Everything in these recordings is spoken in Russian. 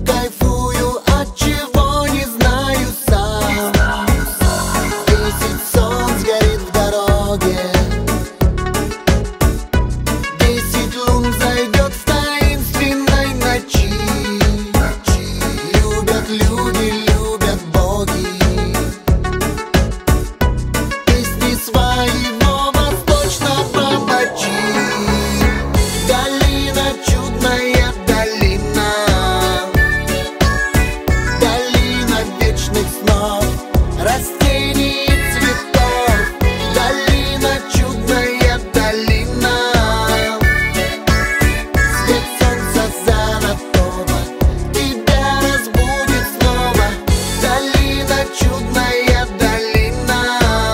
кайфую, от чего не знаю сам. 10 солнц горит в дороге, 10 лун зайдет в таинственной ночи. Любят люди, любят боги песни своего восточного бачи. Долина, чудная долина, долина вечных снов, растений и цветов. Долина, чудная долина, свет солнца золотого тебя разбудит снова. Долина, чудная долина,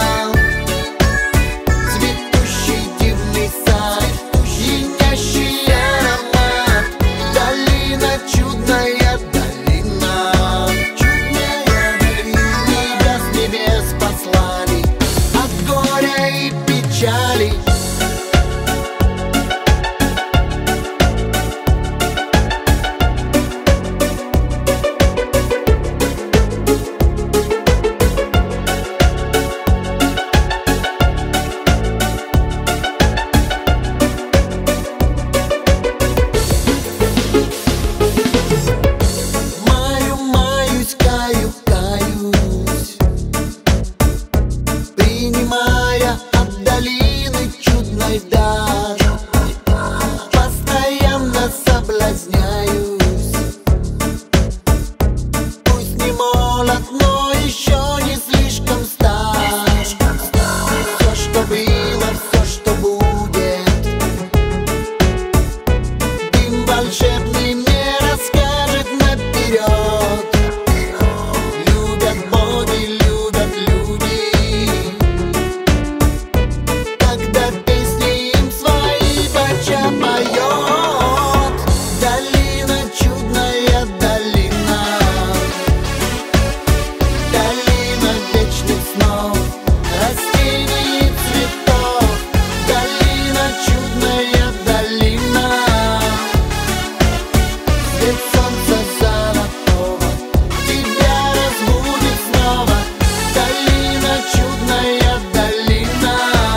цветущий дивный сад, пьянящий аромат. Долина, чудная долина, чудная долина. Тебя с небес послали от горя и печали. Маюсь, каюсь, принимая от долины чудной дар. Постоянно соблазняюсь, пусть не молод, но еще не слишком стар. Все, что было, все, что будет, дым волшебный мне расскажет наперед. Любят боги, любят люди, когда песни им свои бача поет. Долина, чудная долина, долина вечных снов, растений и цветов. Долина, чудная долина, свет солнца золотого тебя разбудит снова. Долина, чудная долина,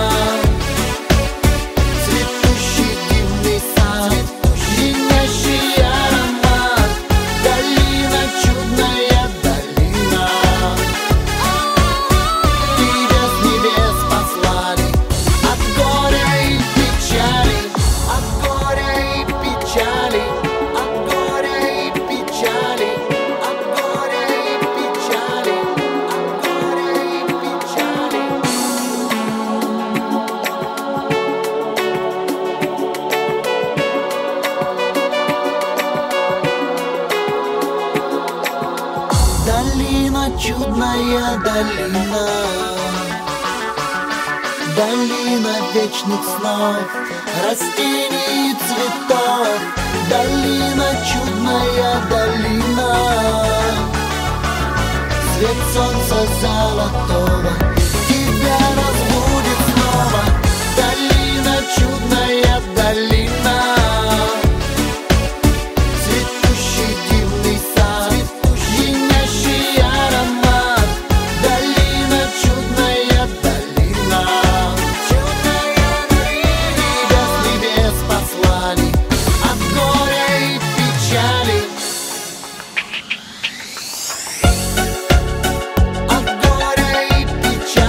цветущий дивный сад, пьянящий аромат. Долина, чудная долина, тебя с небес послали от горя и печали, от горя и печали, от горя и печали, от горя и печали, от горя и печали. Долина, чудная долина, долина вечных снов, растений и цветов. Долина, чудная долина, свет солнца золотого тебя разбудит снова. Долина, чудная долина, цветущий дивный сад, пьянящий аромат. Долина, чудная долина, чудная долина, тебя с небес послали от горя и печали. От горя и печали.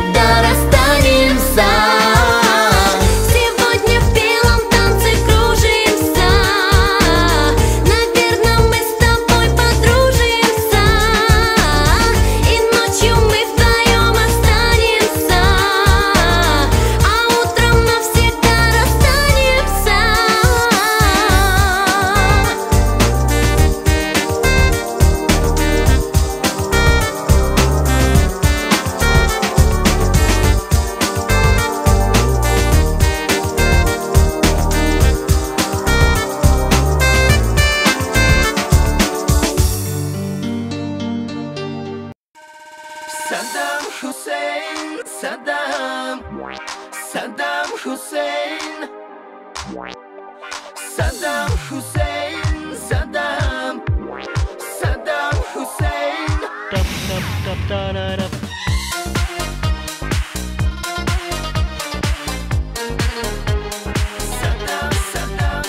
навсегда расстанемся. Сегодня в белом танце кружимся. Наверное, мы с тобой подружимся. И ночью мы вдвоем останемся, а утром навсегда расстанемся. Саддам Хусейн, Саддам, Саддам Хусейн, Саддам Хусейн, Саддам, Саддам Хусейн. Саддам, Саддам.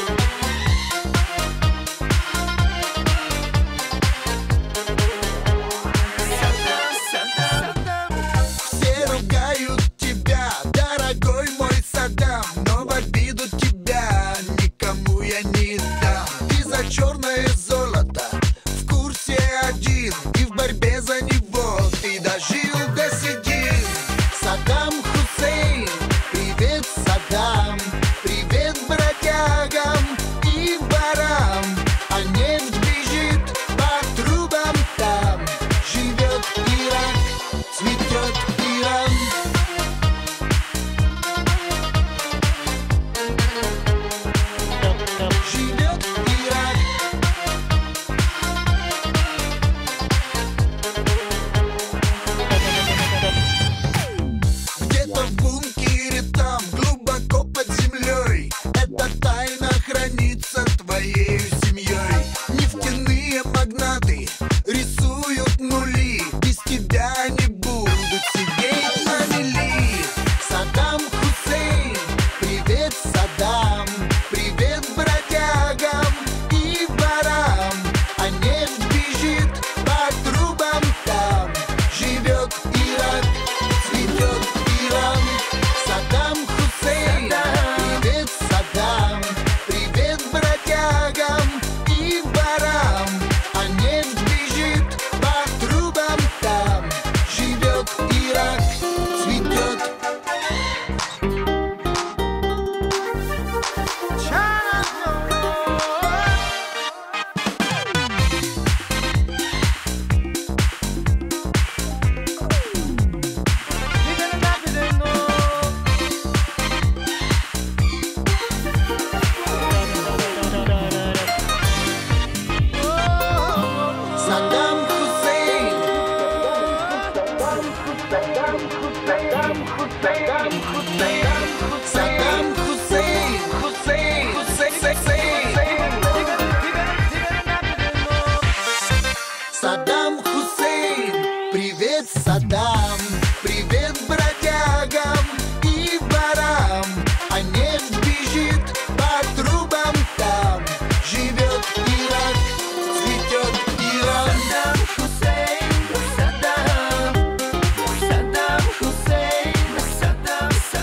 Все ругают тебя, дорогой мой Саддам, но в обиду тебя никому я не дам. Ты за черное золото в курсе один, и в борьбе за него ты дожил до седин. Саддам Хусейн, привет, Саддам, привет бродягам и ворам, а нефть бежит по трубам там. Живет Ирак, цветет Иран. Живет Ирак. Где-то в бункере там, глубоко под землей, эта тайна хранится твоей семьей. Нефтяные магнаты рисуют нули, без тебя они будут сидеть на мели. Саддам Хусейн, привет, Саддам, привет бродягам и ворам, а нефть бежит по трубам там. Живет Ирак, цветет Иран. Саддам Хусейн, привет, Саддам, привет бродягам и ворам, а нефть бежит по трубам там. Живет Ирак, цветет. Саддам Хусейн, Саддам Хусейн, Хусейн, Саддам Хусейн, привет, Саддам, привет бродягам и ворам, а нефть бежит по трубам там. Живет Ирак, цветет Иран. Саддам Хусейн, Саддам, Саддам Хусейн, Саддам,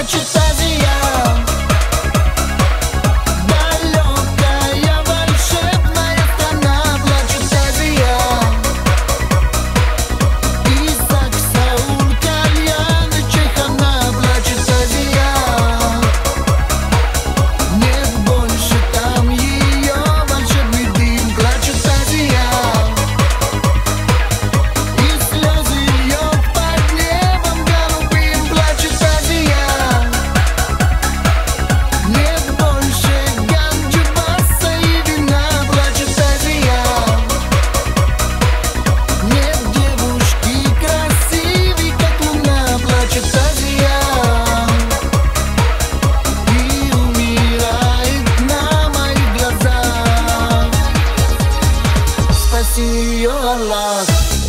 Плачет Азия, далекая волшебная страна. Плачет Азия, Исаак, Саул, Кальян и Чайхана. Плачет Азия, нет больше там ее волшебный дым. Плачет Азия, и слезы льет под небом голубым. Плачет Азия, нет больше ганджи, баса и вина. Плачет Азия, нет девушки красивой, как луна. Плачет Азия, и умирает на моих глазах. Спаси ее, Аллах.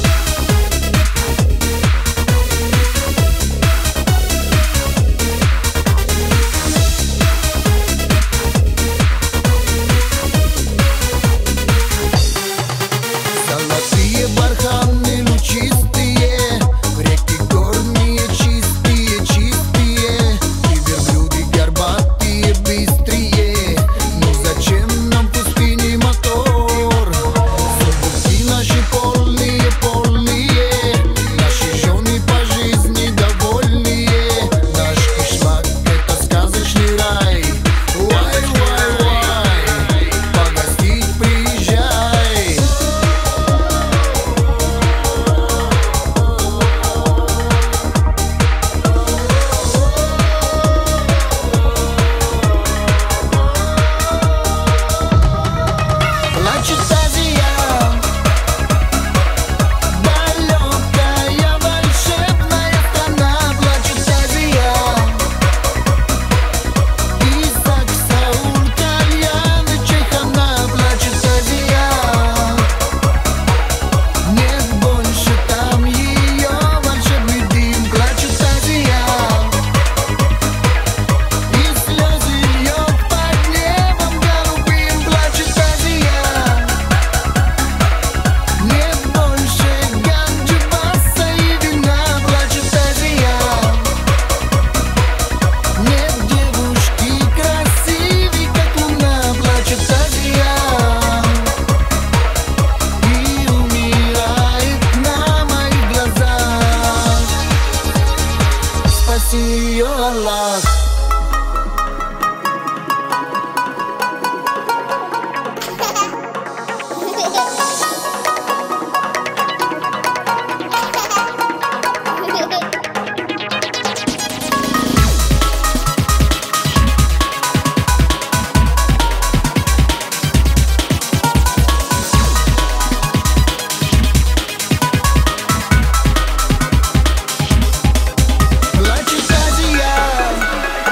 Золотые барханы лучистые, реки горные чистые, чистые, и верблюды горбатые, быстрее. Ну зачем нам в пустыне мотор? Сундуки наши полные, полные, наши жены по жизни довольные. Наш кишлак — это сказочный рай. Вай, вай, вай, погостить приезжай. Плачет Азия, далекая волшебная страна. Плачет Азия, Исаак, Саул, Кальян и Чайхана. Плачет Азия, нет больше там ее волшебный дым. Плачет Азия, и слезы льет под небом голубым. Плачет Азия, нет больше ганджи, баса и вина. Плачет Азия, нет девушки красивой, как луна. Плачет Азия, и умирает на моих глазах. Спаси ее, Аллах. Плачет Азия,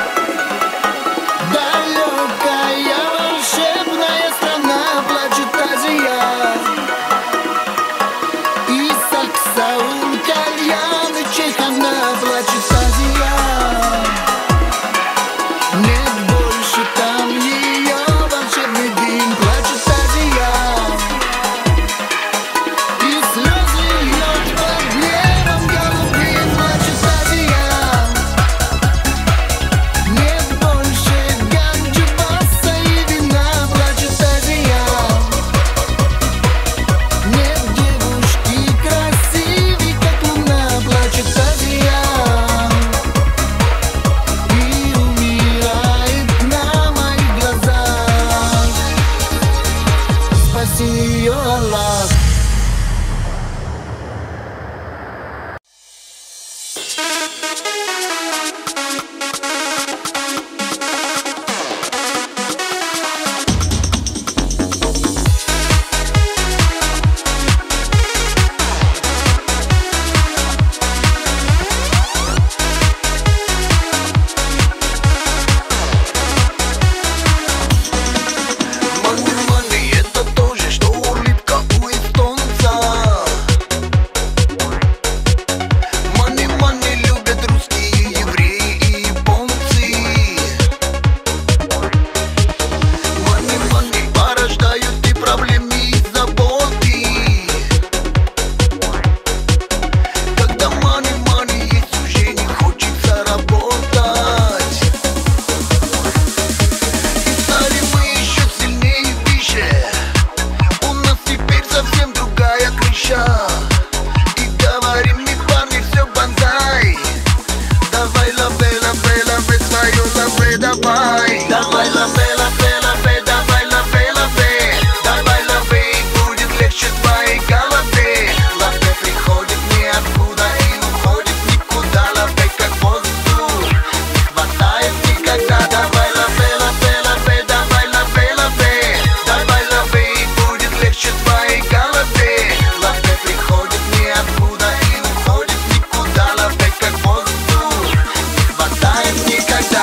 лаве, давай. Давай лаве, лаве, лаве, давай лаве, лаве. Давай лаве, и будет легче твоей голове. Лаве приходит ниоткуда и уходит никуда. Лаве как воздух, не хватает никогда. Давай лаве, лаве, лаве, давай лаве, лаве. Давай лаве, и будет легче твоей голове. Лаве приходит ниоткуда и уходит никуда. Лаве как воздух, не хватает никогда.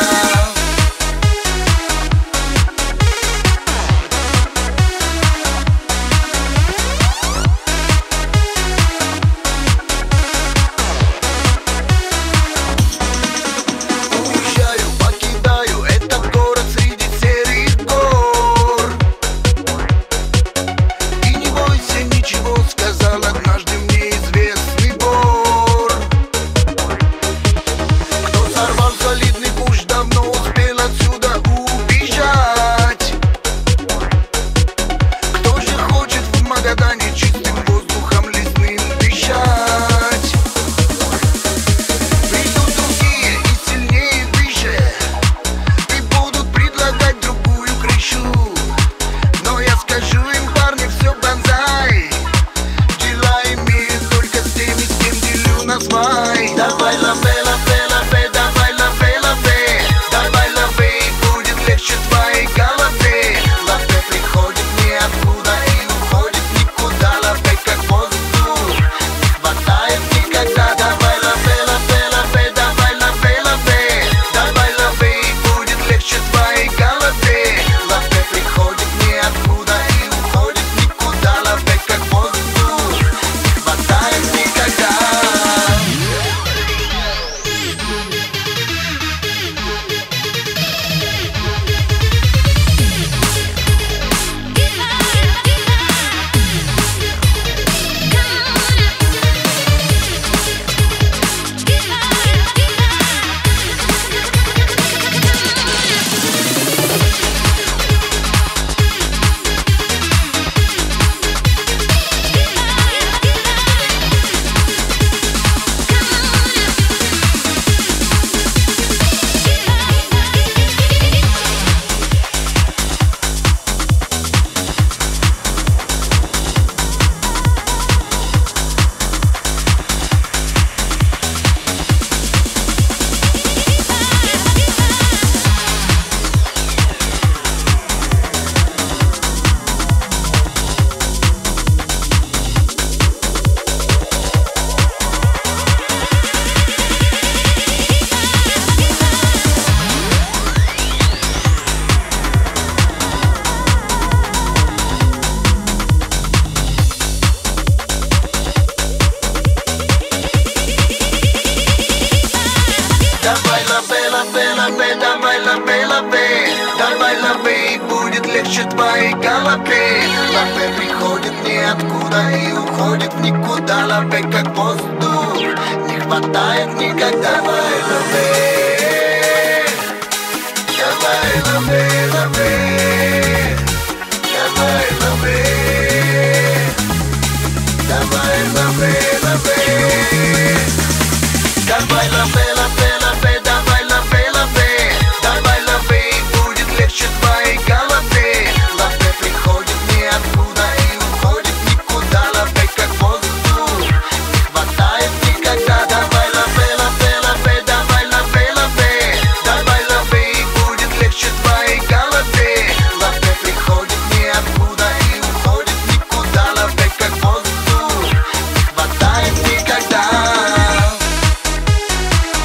Уезжаю, покидаю этот город среди серых гор. И не бойся ничего, сказал однажды мне известный вор. Кто сорвал солидный куш, давно успел отсюда убежать. Кто же хочет в Магадане чистым воздухом лесным дышать? Придут другие и сильнее, выше, и будут предлагать другую крышу. Но я скажу им: парни, все банзай. Дела имеют только с теми, с кем делю на свай. Давай лаве, лаве, лаве, давай лаве, лаве. Давай лаве, и будет легче твоей голове. Лаве приходит ниоткуда и уходит никуда. Лаве как воздух, не хватает никогда. Давай лаве, лаве, лаве, давай лаве, лаве. Давай лаве, и будет легче твоей голове. Лаве приходит ниоткуда и уходит никуда. Лаве как воздух, не хватает никогда. Давай лаве, лаве, лаве, давай лаве, лаве. Давай лаве, и будет легче твоей голове. Лаве приходит ниоткуда и уходит в никуда. Лаве как воздух, не хватает никогда. Давай лаве, давай лаве, лаве. Давай лаве, давай лаве, лаве. Давай лаве, лаве, лаве, давай лаве, лаве. Давай лаве, и будет легче твоей голове. Лаве приходит ниоткуда и уходит никуда. Лаве как воздух, не хватает никогда. Давай лаве, лаве, лаве, давай лаве, лаве. Давай лаве, и будет легче твоей голове. Лаве приходит ниоткуда и уходит никуда. Лаве как воздух, не хватает никогда.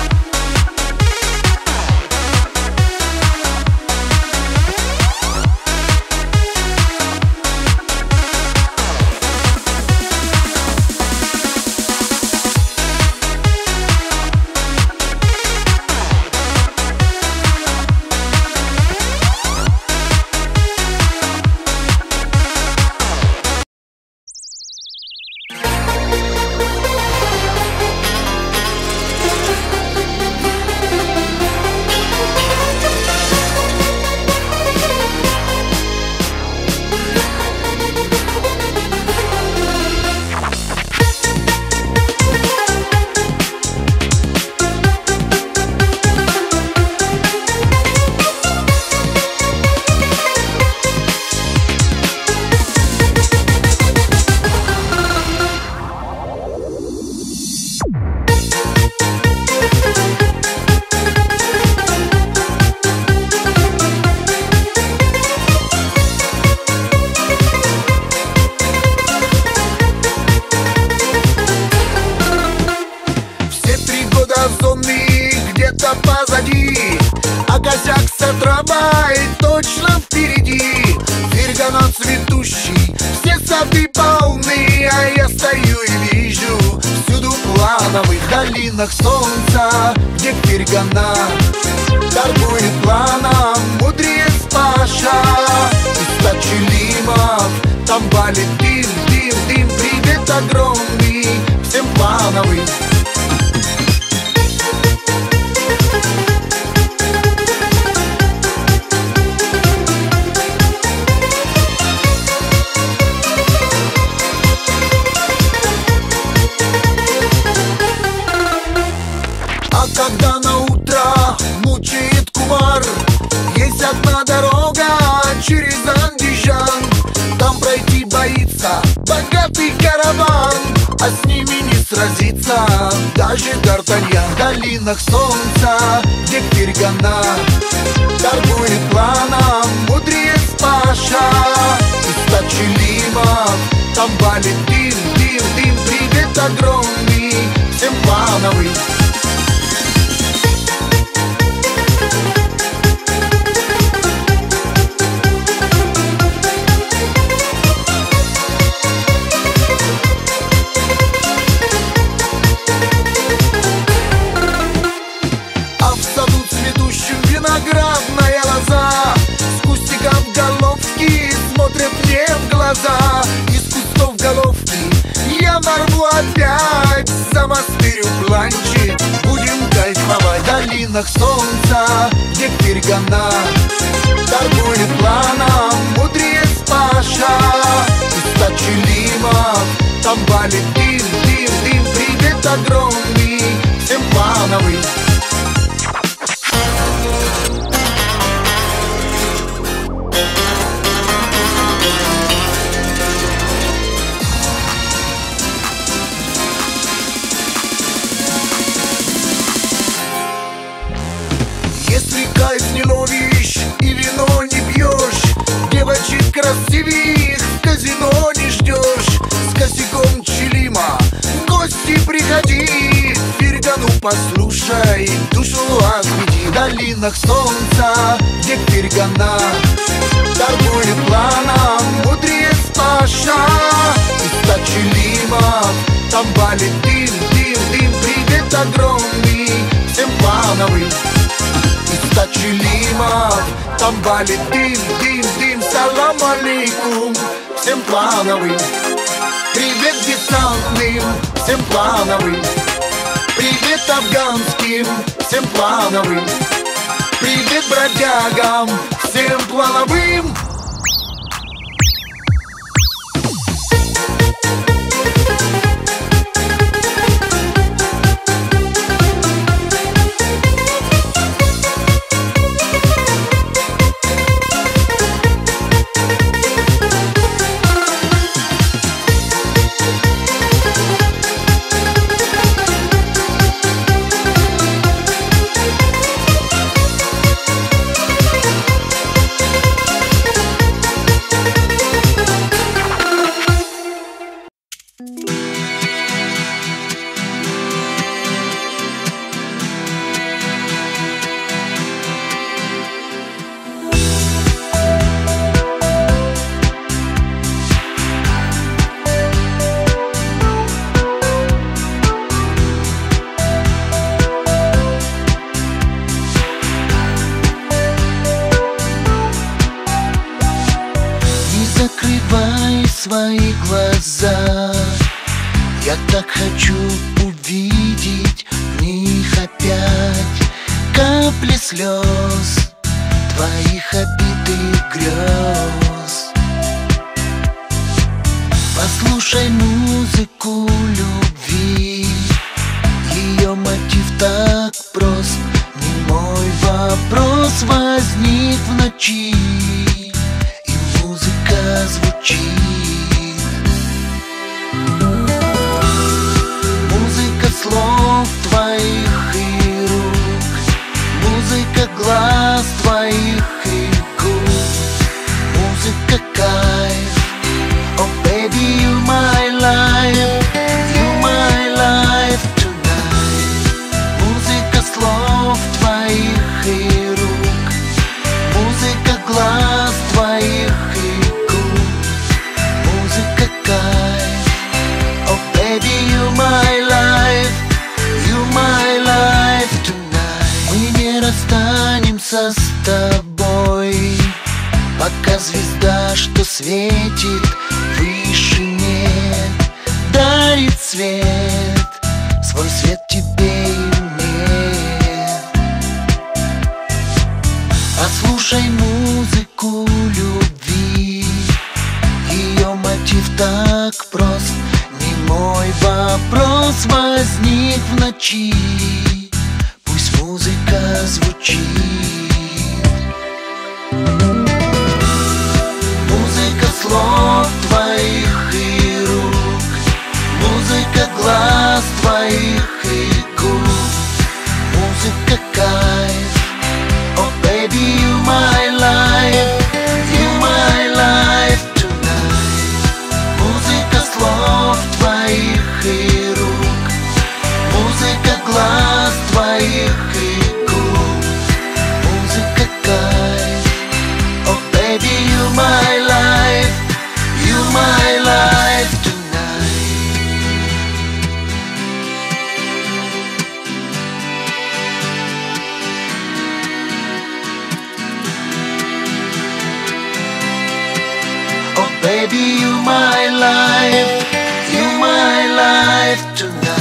где-то позади, а косяк сатраба и точно впереди. Ферганот цветущий, все сады полны, а я стою и вижу всюду плановых долинах солнца, где Фергана торгует планом мудрец Паша. Из Тачилимов там валит дым, дым, дым. Привет огромный всем плановым. А когда на утро мучает кумар, есть одна дорога через Андижан. Там пройти боится богатый караван, а с ними не сразится даже Д'Артаньян. В долинах солнца, где Фергана торгует планом мудрец Паша. Из Тачилимов там валит дым, дым, дым. Привет огромный всем плановый. Виноградная лоза, с кустиков головки смотрят мне в глаза. Из кустов головки я нарву опять, замастырю планчик, будем кайфовать. В долинах солнца, где Фергана торгует планом мудрец Паша. Из Тачилимов там валит дым, дым, дым. Привет огромный всем плановый. Если кайф не ловишь и вино не пьешь, девочек красивых в казино не ждешь. С косяком Чилима в гости приходи, Фергану послушай, душу отведи. В долинах солнца, где Фергана торгует планом мудрец Паша. Из Тачилимов там валит дым, дым, дым. Привет огромный всем плановый. Из Тачилимов там валит дым, дым, дым. Салам алейкум всем плановым. Привет десантным всем плановым. Привет афганским всем плановым. Привет бродягам всем плановым. Свои глаза, я так хочу увидеть в них опять капли слез твоих обитых грез. Послушай музыку любви, ее мотив так прост. Немой вопрос возник в ночи, и музыка звучит. Музыка слов твоих и рук, музыка глаз твоих и губ, музыка кайф. Oh baby, you my life tonight. Музыка слов останемся с тобой, пока звезда, что светит выше, нет, дарит свет, свой свет тебе и мне. Послушай музыку любви, ее мотив так прост. Мой вопрос возник в ночи, пусть музыка звучит. Музыка слов твоих и рук, музыка глаз твоих и губ, музыка кайф. Oh baby, you my life, you my life tonight. Музыка слов твоих и рук, музыка глаз твоих и губ, музыка кайф. Oh baby, you my life, you my life tonight. Oh baby, you my life, you my life tonight.